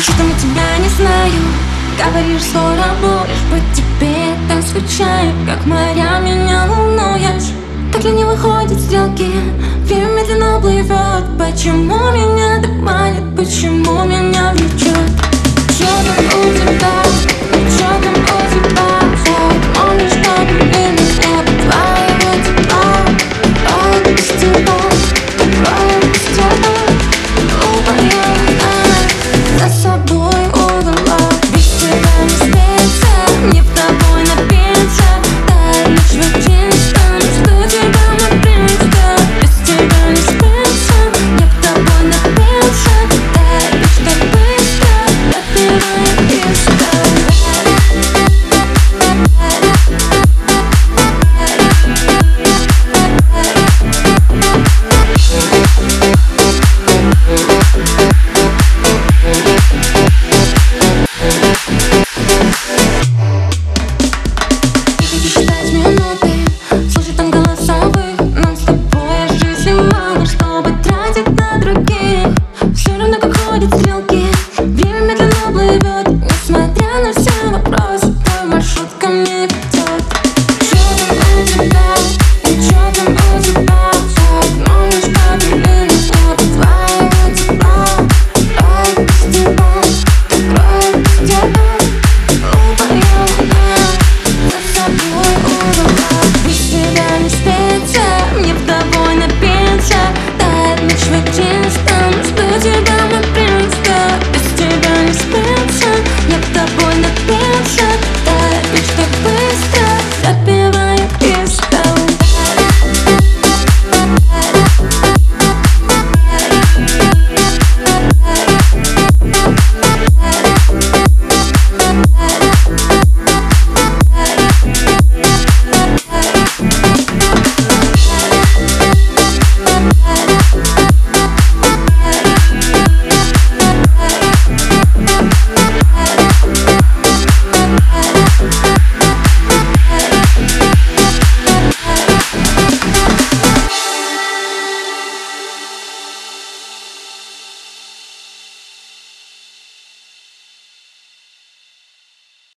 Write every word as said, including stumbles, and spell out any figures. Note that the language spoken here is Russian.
Что-то на тебя не знаю. Говоришь, скоро будешь быть, тебе так скучаю. Как моря меня волнуешь. Так ли не выходят стрелки, время медленно плывет. Почему меня так манит, почему